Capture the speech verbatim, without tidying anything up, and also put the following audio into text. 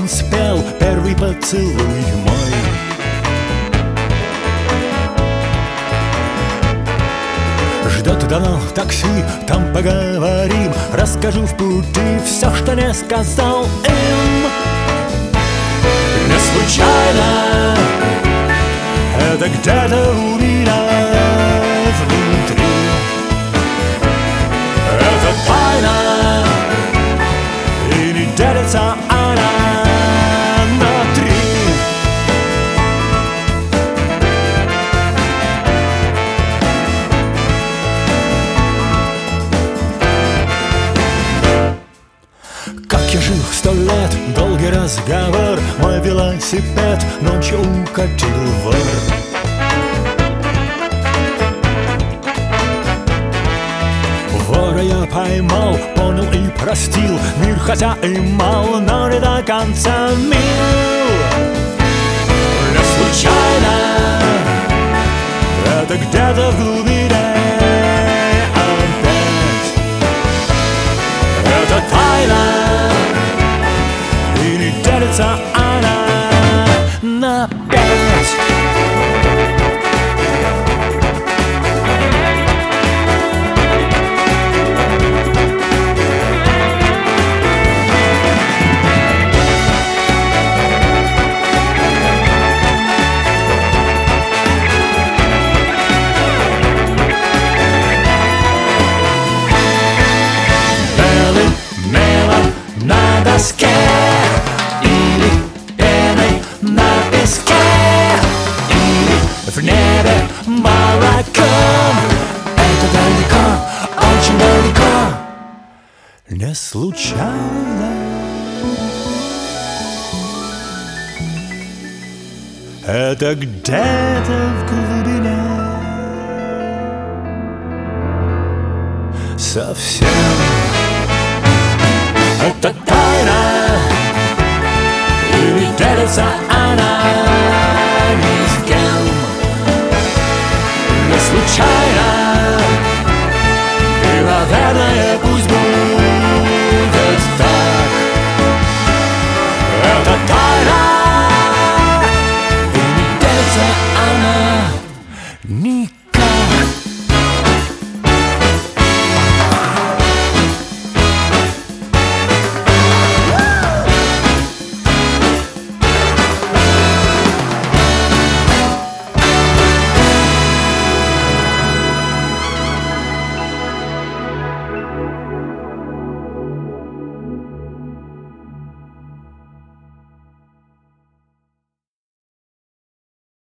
он спел первый поцелуй мой. Ждет давно такси, там поговорим. Расскажу в пути все, что не сказал им. Не случайно это где-то у меня внутри. Это тайна, и не делится она на три. Как я жил сто лет, долгий разговор. Мой велосипед ночью укатил вор. Вора я поймал, понял и простил. Мир хотя и мал, но не до конца мил. Не случайно это где-то в глубине опять. Это тайна, и не делится она на пять. На доске или пеной на песке, или в небе молоком. Это далеко, очень далеко, не случайно. Это где-то в глубине совсем. Это тайна, и не делится она